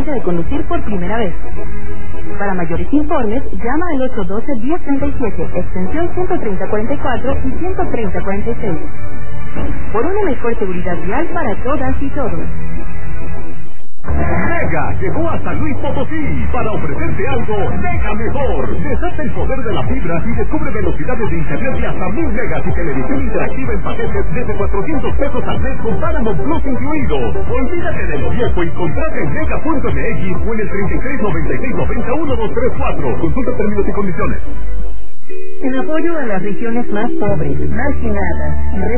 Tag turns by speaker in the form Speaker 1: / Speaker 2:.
Speaker 1: licencia de conducir por primera vez. Para mayores informes, llama al 812-1037, extensión 13044 y 13046. Por una mejor seguridad vial para todas y todos.
Speaker 2: Mega llegó a San Luis Potosí para ofrecerte algo mega mejor. Desata el poder de la fibra y descubre velocidades de internet de hasta 1000 megas y televisión interactiva en paquetes desde 400 pesos al mes con Paramount Plus incluido. Olvídate de lo viejo y contrata en mega.mx o en el 3396901234. Consulta términos y condiciones.
Speaker 1: En apoyo a las regiones más pobres, marginadas y